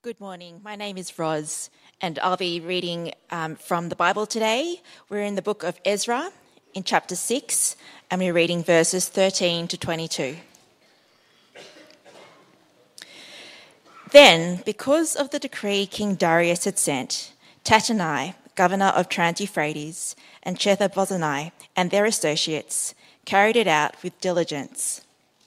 Good morning. My name is Roz, and I'll be reading from the Bible today. We're in the book of Ezra in chapter 6, and we're reading verses 13 to 22. Then, because of the decree King Darius had sent, Tattenai, governor of Trans-Euphrates, and Shetha-Bozenai and their associates carried it out with diligence.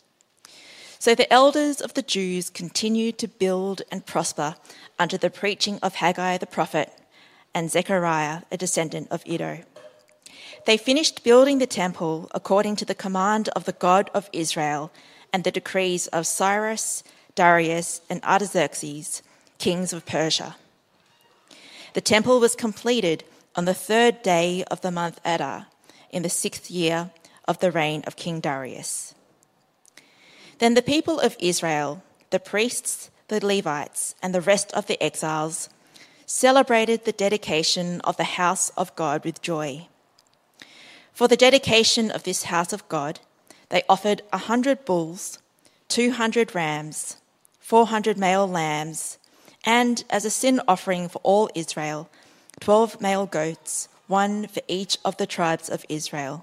So the elders of the Jews continued to build and prosper under the preaching of Haggai the prophet and Zechariah, a descendant of Iddo. They finished building the temple according to the command of the God of Israel and the decrees of Cyrus, Darius, and Artaxerxes, kings of Persia. The temple was completed on the 3rd day of the month Adar, in the 6th year of the reign of King Darius. Then the people of Israel, the priests, the Levites, and the rest of the exiles celebrated the dedication of the house of God with joy. For the dedication of this house of God, they offered 100 bulls, 200 rams, 400 male lambs, and as a sin offering for all Israel, 12 male goats, one for each of the tribes of Israel.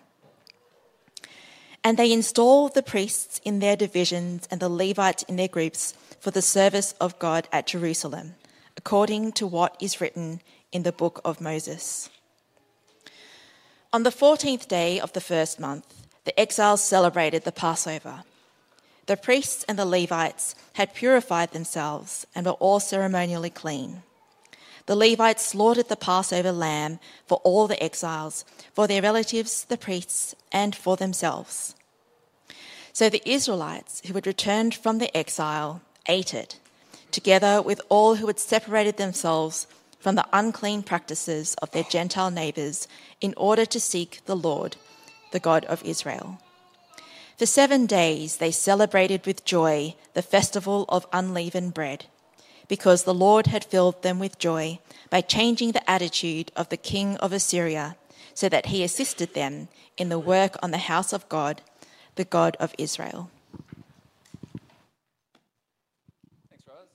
And they installed the priests in their divisions and the Levites in their groups for the service of God at Jerusalem, according to what is written in the book of Moses. On the 14th day of the first month, the exiles celebrated the Passover. The priests and the Levites had purified themselves and were all ceremonially clean. The Levites slaughtered the Passover lamb for all the exiles, for their relatives, the priests, and for themselves. So the Israelites who had returned from the exile ate it, together with all who had separated themselves from the unclean practices of their Gentile neighbours in order to seek the Lord, the God of Israel. For 7 days they celebrated with joy the festival of unleavened bread, because the Lord had filled them with joy by changing the attitude of the king of Assyria, so that he assisted them in the work on the house of God, the God of Israel. Thanks, Roz.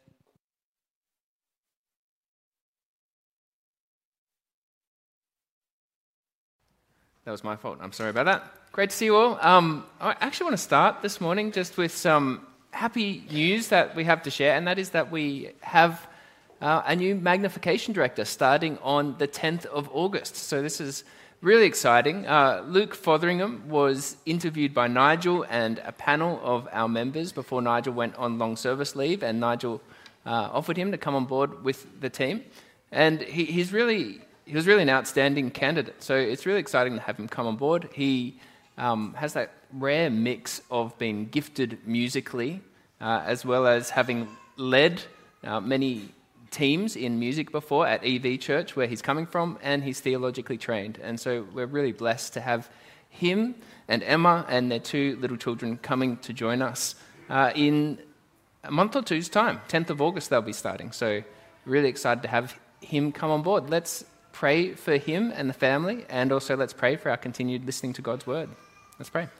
That was my fault. I'm sorry about that. Great to see you all. I actually want to start this morning just with some happy news that we have to share, and that is that we have a new magnification director starting on the 10th of August. So this is really exciting. Luke Fotheringham was interviewed by Nigel and a panel of our members before Nigel went on long service leave, and Nigel offered him to come on board with the team. And he was really an outstanding candidate. So it's really exciting to have him come on board. He has that rare mix of being gifted musically, as well as having led many teams in music before at EV Church, where he's coming from, and he's theologically trained. And so we're really blessed to have him and Emma and their 2 little children coming to join us in a month or two's time. 10th of August they'll be starting. So really excited to have him come on board. Let's pray for him and the family, and also let's pray for our continued listening to God's word. Let's pray.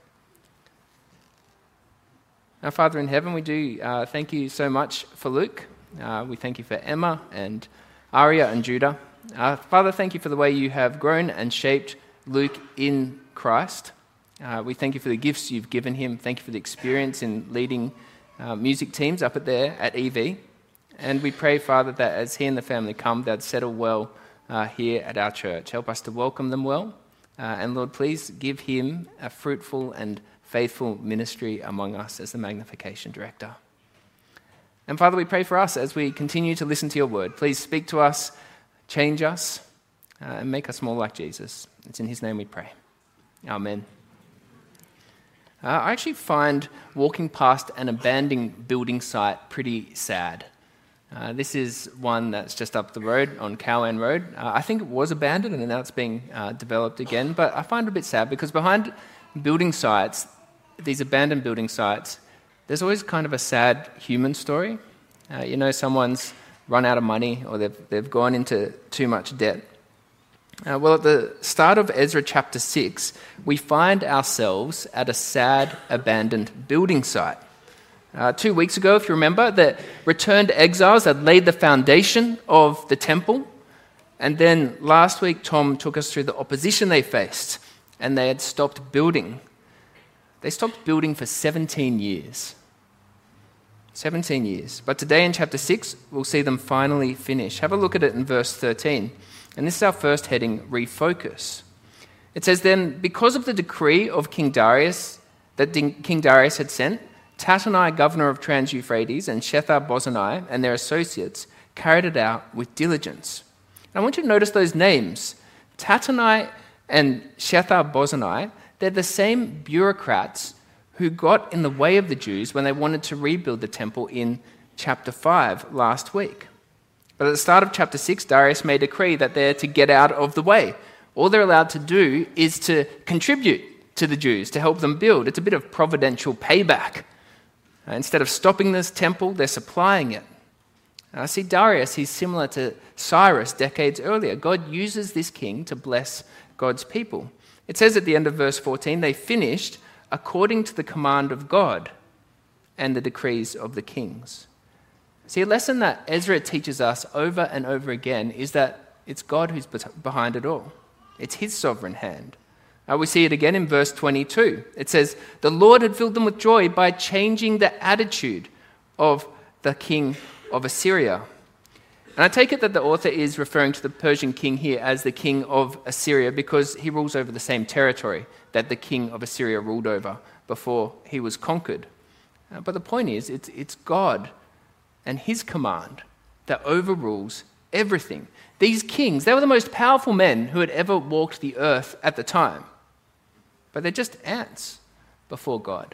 Our Father in heaven, we do thank you so much for Luke. We thank you for Emma and Aria and Judah. Father, thank you for the way you have grown and shaped Luke in Christ. We thank you for the gifts you've given him. Thank you for the experience in leading music teams up there at EV. And we pray, Father, that as he and the family come, they'd settle well here at our church. Help us to welcome them well. And Lord, please give him a fruitful and faithful ministry among us as the magnification director. And Father, we pray for us as we continue to listen to your word. Please speak to us, change us, and make us more like Jesus. It's in his name we pray. Amen. I actually find walking past an abandoned building site pretty sad. This is one that's just up the road on Cowan Road. I think it was abandoned and now it's being developed again, but I find it a bit sad because behind building sites, these abandoned building sites, there's always kind of a sad human story. Someone's run out of money or they've gone into too much debt. Well, at the start of Ezra chapter 6, we find ourselves at a sad abandoned building site. 2 weeks ago, if you remember, the returned exiles had laid the foundation of the temple. And then last week, Tom took us through the opposition they faced, and they had stopped building. They stopped building for 17 years. 17 years. But today in chapter 6, we'll see them finally finish. Have a look at it in verse 13. And this is our first heading, refocus. It says, "Then, because of the decree of King Darius, that King Darius had sent, Tattenai, governor of Trans-Euphrates, and Shethar-Bozenai and their associates carried it out with diligence." And I want you to notice those names. Tattenai and Shethar-Bozenai, they're the same bureaucrats who got in the way of the Jews when they wanted to rebuild the temple in chapter 5 last week. But at the start of chapter 6, Darius made a decree that they're to get out of the way. All they're allowed to do is to contribute to the Jews, to help them build. It's a bit of providential payback. Instead of stopping this temple, they're supplying it. I see Darius, he's similar to Cyrus decades earlier. God uses this king to bless God's people. It says at the end of verse 14, they finished according to the command of God and the decrees of the kings. See, a lesson that Ezra teaches us over and over again is that it's God who's behind it all. It's his sovereign hand. We see it again in verse 22. It says, "The Lord had filled them with joy by changing the attitude of the king of Assyria." And I take it that the author is referring to the Persian king here as the king of Assyria because he rules over the same territory that the king of Assyria ruled over before he was conquered. But the point is, it's God and his command that overrules everything. These kings, they were the most powerful men who had ever walked the earth at the time. But they're just ants before God.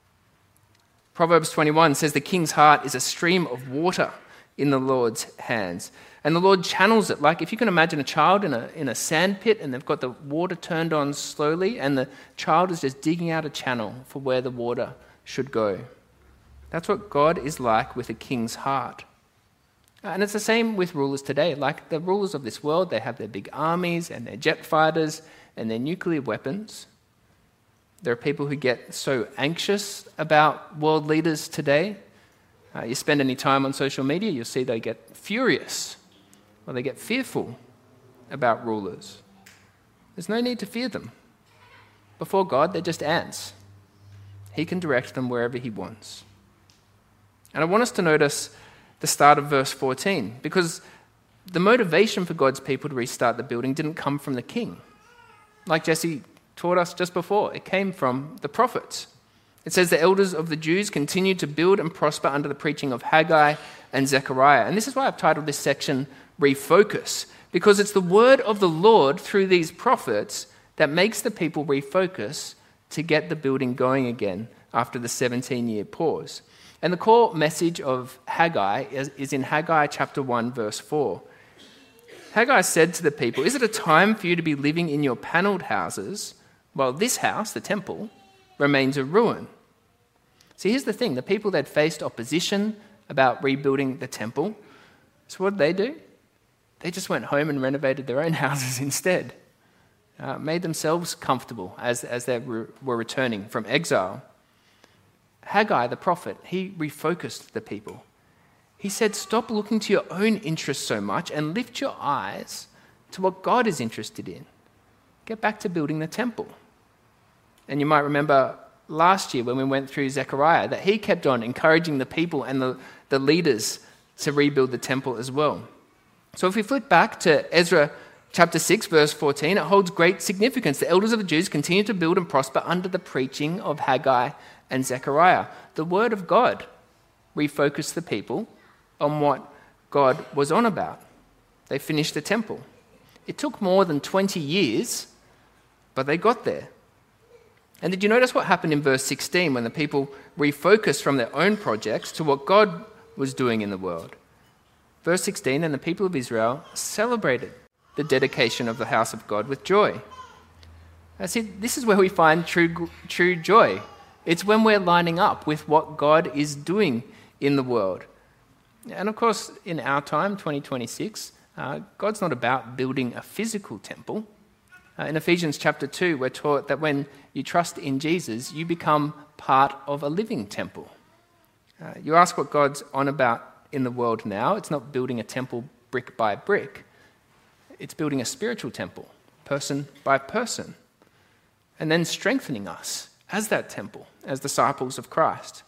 Proverbs 21 says the king's heart is a stream of water in the Lord's hands. And the Lord channels it. Like if you can imagine a child in a sand pit and they've got the water turned on slowly and the child is just digging out a channel for where the water should go. That's what God is like with a king's heart. And it's the same with rulers today. Like the rulers of this world, they have their big armies and their jet fighters and their nuclear weapons. There are people who get so anxious about world leaders today. You spend any time on social media, you'll see they get furious or they get fearful about rulers. There's no need to fear them. Before God, they're just ants. He can direct them wherever he wants. And I want us to notice the start of verse 14, because the motivation for God's people to restart the building didn't come from the king. Like Jesse taught us just before, it came from the prophets. It says the elders of the Jews continued to build and prosper under the preaching of Haggai and Zechariah. And this is why I've titled this section Refocus, because it's the word of the Lord through these prophets that makes the people refocus to get the building going again after the 17-year pause. And the core message of Haggai is in Haggai chapter 1, verse 4. Haggai said to the people, "Is it a time for you to be living in your panelled houses while this house, the temple, remains a ruin?" See, here's the thing. The people that faced opposition about rebuilding the temple, so what did they do? They just went home and renovated their own houses instead. Made themselves comfortable as they were returning from exile. Haggai, the prophet, he refocused the people. He said, stop looking to your own interests so much and lift your eyes to what God is interested in. Get back to building the temple. And you might remember last year when we went through Zechariah that he kept on encouraging the people and the leaders to rebuild the temple as well. So if we flick back to Ezra chapter 6, verse 14, it holds great significance. The elders of the Jews continued to build and prosper under the preaching of Haggai and Zechariah. The word of God refocused the people on what God was on about. They finished the temple. It took more than 20 years, but they got there. And did you notice what happened in verse 16 when the people refocused from their own projects to what God was doing in the world? Verse 16, and the people of Israel celebrated the dedication of the house of God with joy. I see, this is where we find true joy. It's when we're lining up with what God is doing in the world. And of course, in our time, 2026, God's not about building a physical temple. In Ephesians chapter 2, we're taught that when you trust in Jesus, you become part of a living temple. You ask what God's on about in the world now. It's not building a temple brick by brick. It's building a spiritual temple, person by person, and then strengthening us as that temple, as disciples of Christ.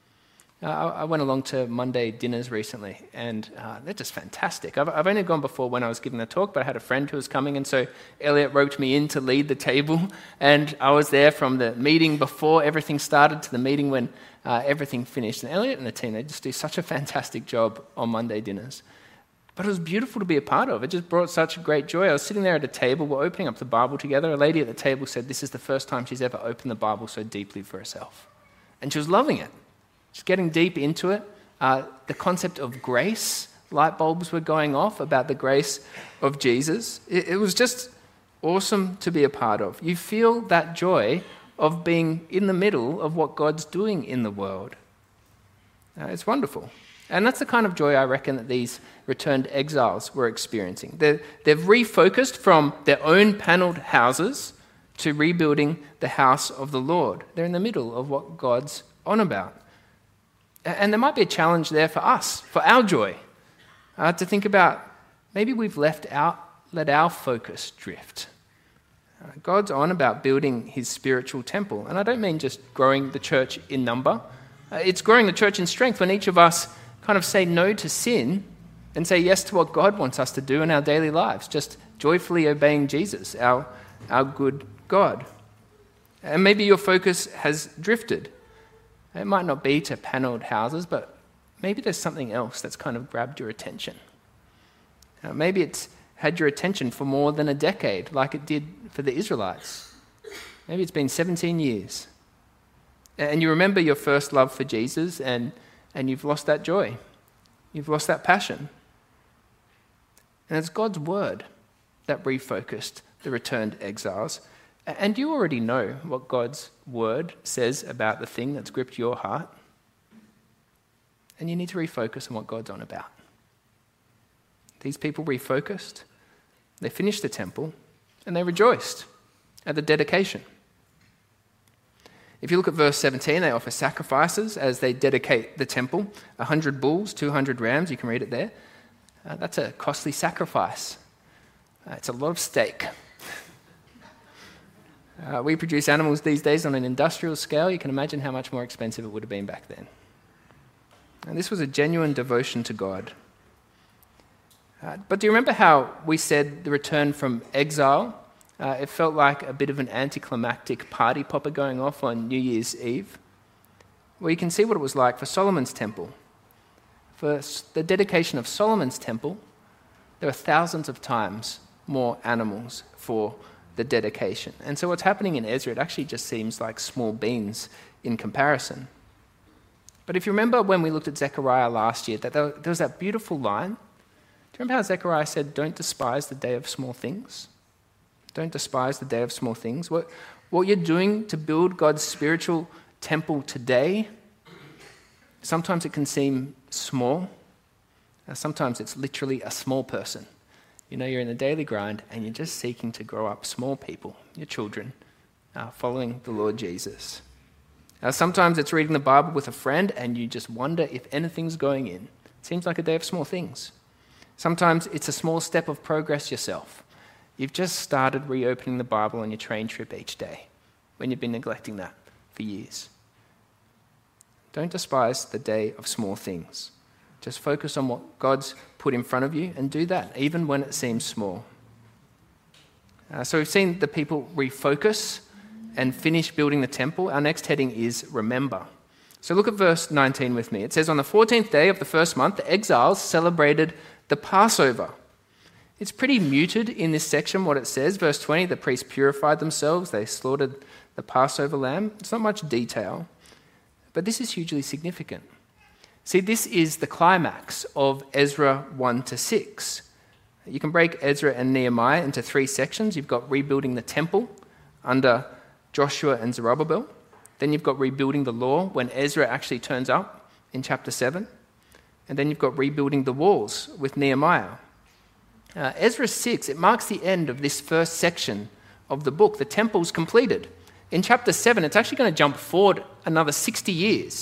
I went along to Monday dinners recently, and they're just fantastic. I've only gone before when I was giving a talk, but I had a friend who was coming, and so Elliot roped me in to lead the table, and I was there from the meeting before everything started to the meeting when everything finished. And Elliot and the team, they just do such a fantastic job on Monday dinners. But it was beautiful to be a part of. It just brought such great joy. I was sitting there at a table, we're opening up the Bible together. A lady at the table said this is the first time she's ever opened the Bible so deeply for herself. And she was loving it. Just getting deep into it. The concept of grace, light bulbs were going off about the grace of Jesus. It was just awesome to be a part of. You feel that joy of being in the middle of what God's doing in the world. It's wonderful. And that's the kind of joy I reckon that these returned exiles were experiencing. They've refocused from their own panelled houses to rebuilding the house of the Lord. They're in the middle of what God's on about. And there might be a challenge there for us, for our joy, to think about maybe we've let our focus drift. God's on about building his spiritual temple. And I don't mean just growing the church in number. It's growing the church in strength when each of us kind of say no to sin and say yes to what God wants us to do in our daily lives, just joyfully obeying Jesus, our good God. And maybe your focus has drifted. It might not be to panelled houses, but maybe there's something else that's kind of grabbed your attention. Maybe it's had your attention for more than a decade, like it did for the Israelites. Maybe it's been 17 years. And you remember your first love for Jesus, and you've lost that joy. You've lost that passion. And it's God's word that refocused the returned exiles. And you already know what God's word says about the thing that's gripped your heart. And you need to refocus on what God's on about. These people refocused, they finished the temple, and they rejoiced at the dedication. If you look at verse 17, they offer sacrifices as they dedicate the temple. 100 bulls, 200 rams, you can read it there. That's a costly sacrifice. It's a lot of steak. We produce animals these days on an industrial scale. You can imagine how much more expensive it would have been back then. And this was a genuine devotion to God. But do you remember how we said the return from exile, it felt like a bit of an anticlimactic party popper going off on New Year's Eve? Well, you can see what it was like for Solomon's temple. For the dedication of Solomon's temple, there were thousands of times more animals for the dedication. And so what's happening in Ezra, it actually just seems like small beans in comparison. But if you remember when we looked at Zechariah last year, that there was that beautiful line. Do you remember how Zechariah said, don't despise the day of small things? Don't despise the day of small things. What you're doing to build God's spiritual temple today, sometimes it can seem small. Sometimes it's literally a small person. You know, you're in the daily grind and you're just seeking to grow up small people, your children, following the Lord Jesus. Sometimes it's reading the Bible with a friend and you just wonder if anything's going in. It seems like a day of small things. Sometimes it's a small step of progress yourself. You've just started reopening the Bible on your train trip each day when you've been neglecting that for years. Don't despise the day of small things. Just focus on what God's put in front of you and do that, even when it seems small. So we've seen the people refocus and finish building the temple. Our next heading is remember. So look at verse 19 with me. It says, on the 14th day of the first month, the exiles celebrated the Passover. It's pretty muted in this section what it says. Verse 20, the priests purified themselves. They slaughtered the Passover lamb. It's not much detail, but this is hugely significant. See, this is the climax of Ezra 1 to 6. You can break Ezra and Nehemiah into three sections. You've got rebuilding the temple under Joshua and Zerubbabel. Then you've got rebuilding the law when Ezra actually turns up in chapter 7. And then you've got rebuilding the walls with Nehemiah. Ezra 6, it marks the end of this first section of the book. The temple's completed. In chapter 7, it's actually going to jump forward another 60 years.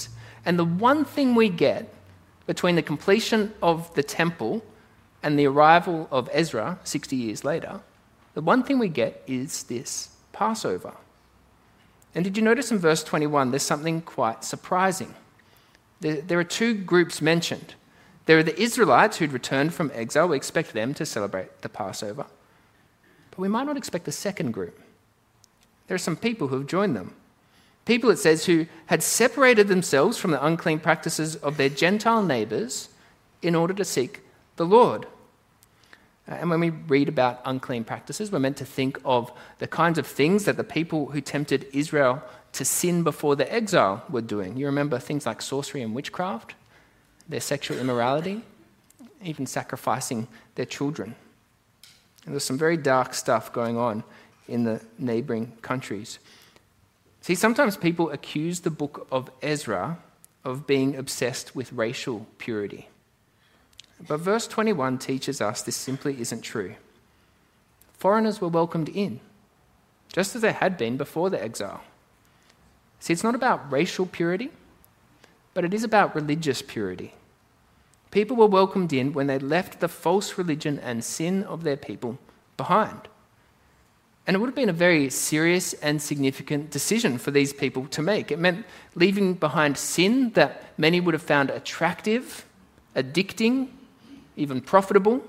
And the one thing we get between the completion of the temple and the arrival of Ezra 60 years later, the one thing we get is this Passover. And did you notice in verse 21, there's something quite surprising? There are two groups mentioned. There are the Israelites who'd returned from exile. We expect them to celebrate the Passover. But we might not expect the second group. There are some people who have joined them. People, it says, who had separated themselves from the unclean practices of their Gentile neighbours in order to seek the Lord. And when we read about unclean practices, we're meant to think of the kinds of things that the people who tempted Israel to sin before the exile were doing. You remember things like sorcery and witchcraft, their sexual immorality, even sacrificing their children. And there's some very dark stuff going on in the neighbouring countries. See, sometimes people accuse the book of Ezra of being obsessed with racial purity. But verse 21 teaches us this simply isn't true. Foreigners were welcomed in, just as they had been before the exile. See, it's not about racial purity, but it is about religious purity. People were welcomed in when they left the false religion and sin of their people behind. And it would have been a very serious and significant decision for these people to make. It meant leaving behind sin that many would have found attractive, addicting, even profitable.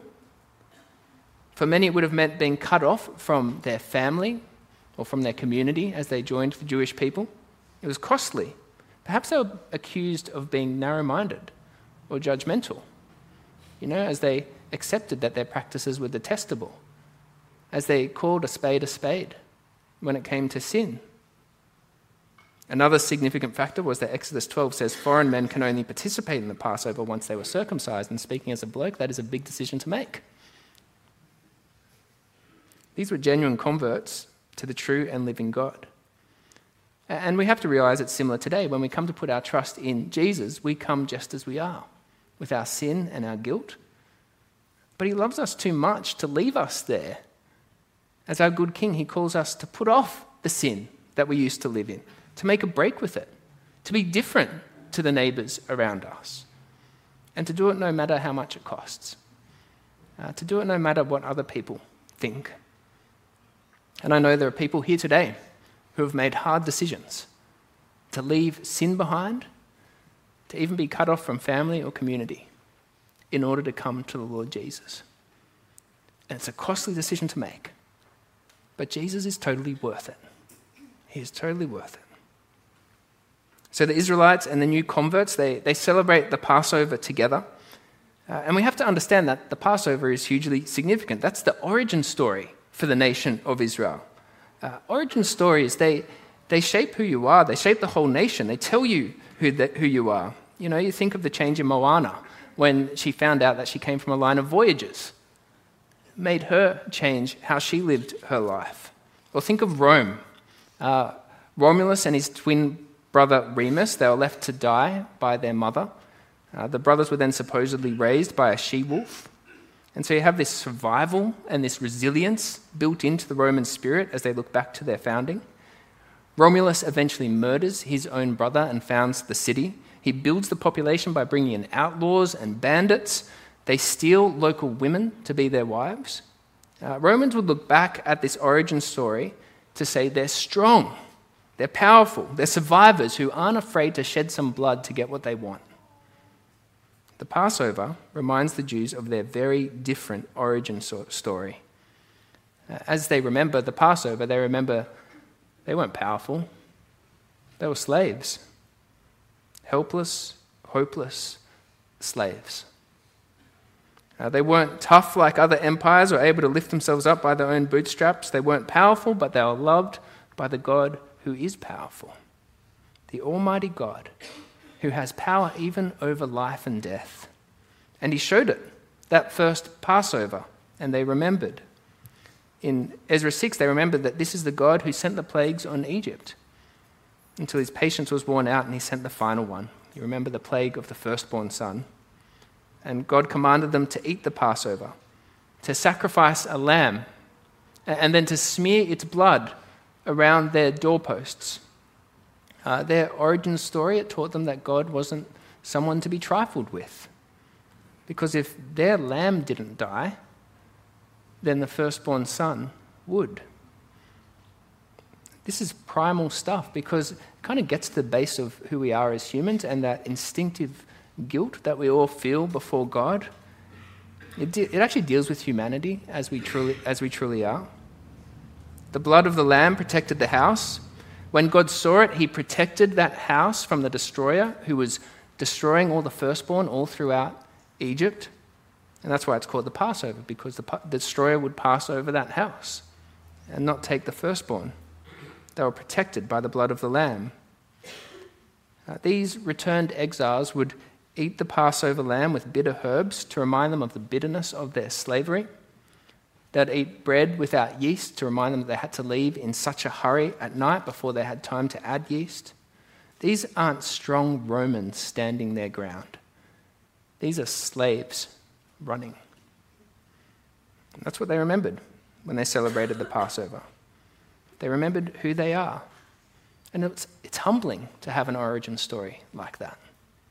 For many, it would have meant being cut off from their family or from their community as they joined the Jewish people. It was costly. Perhaps they were accused of being narrow-minded or judgmental, as they accepted that their practices were detestable, as they called a spade when it came to sin. Another significant factor was that Exodus 12 says foreign men can only participate in the Passover once they were circumcised, and speaking as a bloke, that is a big decision to make. These were genuine converts to the true and living God. And we have to realise it's similar today. When we come to put our trust in Jesus, we come just as we are, with our sin and our guilt. But he loves us too much to leave us there. As our good King, he calls us to put off the sin that we used to live in, to make a break with it, to be different to the neighbours around us, and to do it no matter how much it costs, to do it no matter what other people think. And I know there are people here today who have made hard decisions to leave sin behind, to even be cut off from family or community in order to come to the Lord Jesus. And it's a costly decision to make, but Jesus is totally worth it. He is totally worth it. So the Israelites and the new converts, they celebrate the Passover together. And we have to understand that the Passover is hugely significant. That's the origin story for the nation of Israel. Origin stories, they shape who you are. They shape the whole nation. They tell you who you are. You think of the change in Moana when she found out that she came from a line of voyagers. It made her change how she lived her life. Or think of Rome. Romulus and his twin brother Remus, they were left to die by their mother. The brothers were then supposedly raised by a she-wolf. And so you have this survival and this resilience built into the Roman spirit as they look back to their founding. Romulus eventually murders his own brother and founds the city. He builds the population by bringing in outlaws and bandits. They steal local women to be their wives. Romans would look back at this origin story to say they're strong, they're powerful, they're survivors who aren't afraid to shed some blood to get what they want. The Passover reminds the Jews of their very different origin story. As they remember the Passover, they remember they weren't powerful. They were slaves. Helpless, hopeless slaves. They weren't tough like other empires or able to lift themselves up by their own bootstraps. They weren't powerful, but they were loved by the God who is powerful. The Almighty God, who has power even over life and death. And he showed it, that first Passover, and they remembered. In Ezra 6, they remembered that this is the God who sent the plagues on Egypt until his patience was worn out and he sent the final one. You remember the plague of the firstborn son. And God commanded them to eat the Passover, to sacrifice a lamb, and then to smear its blood around their doorposts. Their origin story, it taught them that God wasn't someone to be trifled with. Because if their lamb didn't die, then the firstborn son would. This is primal stuff because it kind of gets to the base of who we are as humans and that instinctive guilt that we all feel before God. It actually deals with humanity as we truly are. The blood of the lamb protected the house. When God saw it, he protected that house from the destroyer who was destroying all the firstborn all throughout Egypt. And that's why it's called the Passover, because the destroyer would pass over that house and not take the firstborn. They were protected by the blood of the lamb. These returned exiles would eat the Passover lamb with bitter herbs to remind them of the bitterness of their slavery. They'd eat bread without yeast to remind them that they had to leave in such a hurry at night before they had time to add yeast. These aren't strong Romans standing their ground. These are slaves running. And that's what they remembered when they celebrated the Passover. They remembered who they are. And it's humbling to have an origin story like that.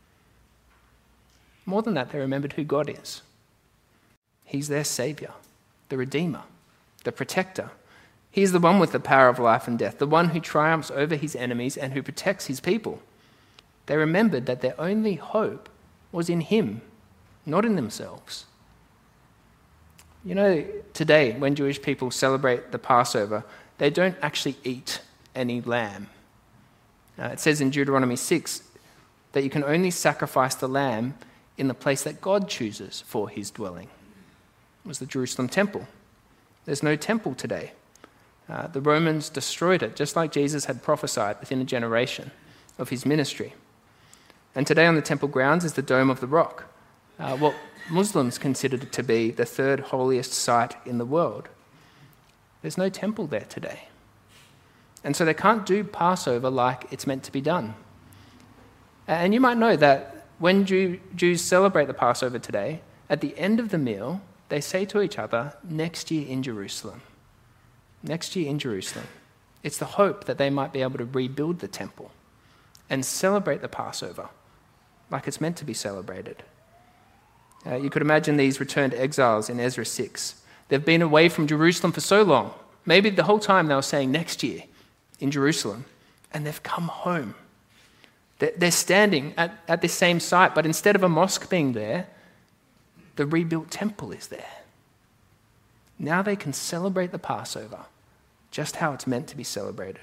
More than that, they remembered who God is. He's their Saviour, the Redeemer, the Protector. He's the one with the power of life and death, the one who triumphs over his enemies and who protects his people. They remembered that their only hope was in him, not in themselves. You know, today, when Jewish people celebrate the Passover, they don't actually eat any lamb. It says in Deuteronomy 6 that you can only sacrifice the lamb in the place that God chooses for his dwelling. It was the Jerusalem temple. There's no temple today. The Romans destroyed it, just like Jesus had prophesied within a generation of his ministry. And today on the temple grounds is the Dome of the Rock, what Muslims consider to be the third holiest site in the world. There's no temple there today. And so they can't do Passover like it's meant to be done. And you might know that when Jews celebrate the Passover today, at the end of the meal, they say to each other, next year in Jerusalem. Next year in Jerusalem. It's the hope that they might be able to rebuild the temple and celebrate the Passover like it's meant to be celebrated. You could imagine these returned exiles in Ezra 6. They've been away from Jerusalem for so long. Maybe the whole time they were saying next year in Jerusalem, and they've come home. They're standing at this same site, but instead of a mosque being there, the rebuilt temple is there. Now they can celebrate the Passover just how it's meant to be celebrated.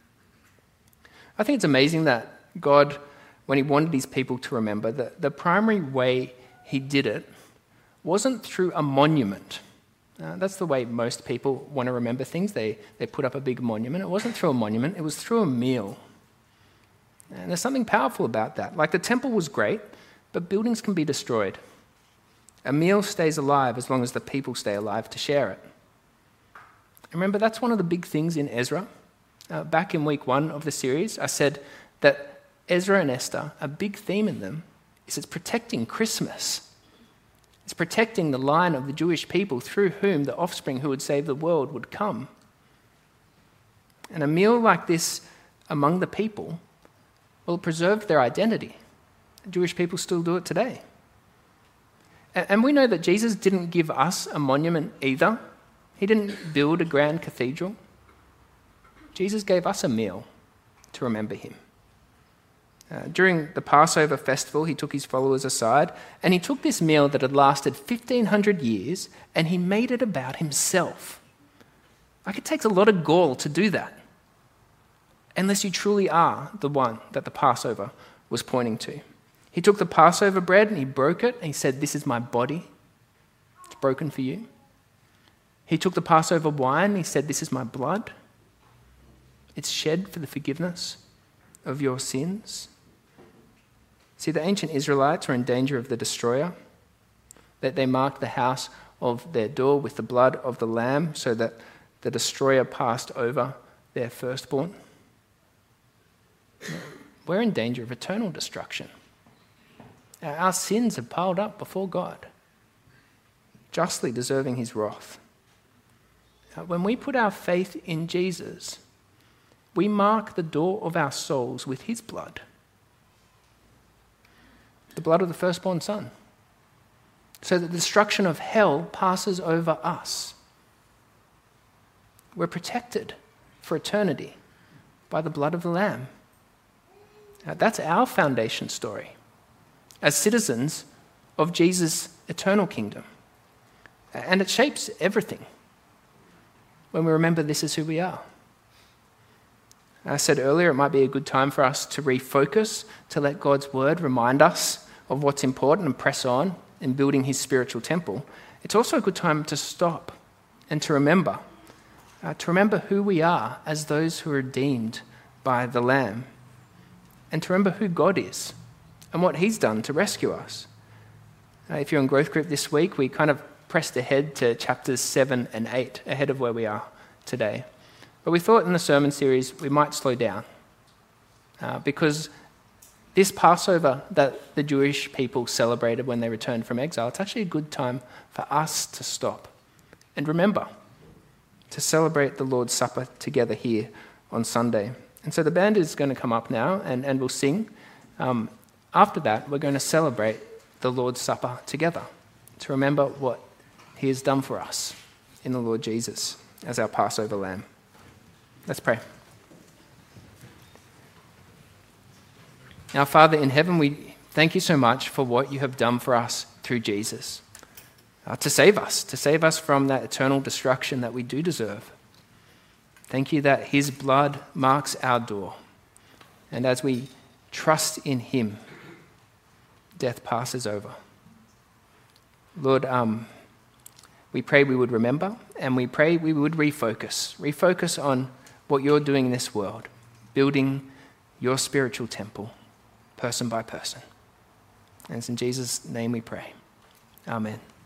I think it's amazing that God, when he wanted his people to remember, the primary way he did it wasn't through a monument. That's the way most people want to remember things. They put up a big monument. It wasn't through a monument, it was through a meal. And there's something powerful about that. Like the temple was great, but buildings can be destroyed. A meal stays alive as long as the people stay alive to share it. Remember, that's one of the big things in Ezra. Back in week 1 of the series, I said that Ezra and Esther, a big theme in them is it's protecting Christmas. It's protecting the line of the Jewish people through whom the offspring who would save the world would come. And a meal like this among the people will preserve their identity. Jewish people still do it today. And we know that Jesus didn't give us a monument either. He didn't build a grand cathedral. Jesus gave us a meal to remember him. During the Passover festival, he took his followers aside and he took this meal that had lasted 1,500 years and he made it about himself. Like, it takes a lot of gall to do that, unless you truly are the one that the Passover was pointing to. He took the Passover bread and he broke it and he said, "This is my body. It's broken for you." He took the Passover wine and he said, "This is my blood. It's shed for the forgiveness of your sins." See, the ancient Israelites were in danger of the destroyer, that they marked the house of their door with the blood of the lamb so that the destroyer passed over their firstborn. We're in danger of eternal destruction. Our sins have piled up before God, justly deserving his wrath. When we put our faith in Jesus, we mark the door of our souls with his blood, the blood of the firstborn son, so that the destruction of hell passes over us. We're protected for eternity by the blood of the Lamb. Now, that's our foundation story as citizens of Jesus' eternal kingdom. And it shapes everything when we remember this is who we are. I said earlier, it might be a good time for us to refocus, to let God's word remind us of what's important and press on in building his spiritual temple. It's also a good time to stop and to remember who we are as those who are redeemed by the Lamb, and to remember who God is and what he's done to rescue us. If you're in growth group this week, we kind of pressed ahead to chapters 7 and 8, ahead of where we are today. But we thought in the sermon series we might slow down because this Passover that the Jewish people celebrated when they returned from exile, it's actually a good time for us to stop and remember to celebrate the Lord's Supper together here on Sunday. And so the band is going to come up now and we'll sing. After that, we're going to celebrate the Lord's Supper together to remember what he has done for us in the Lord Jesus as our Passover lamb. Let's pray. Our Father in heaven, we thank you so much for what you have done for us through Jesus, to save us from that eternal destruction that we do deserve. Thank you that his blood marks our door. And as we trust in him, death passes over. Lord, we pray we would remember, and we pray we would refocus on what you're doing in this world, building your spiritual temple, person by person. And it's in Jesus' name we pray. Amen.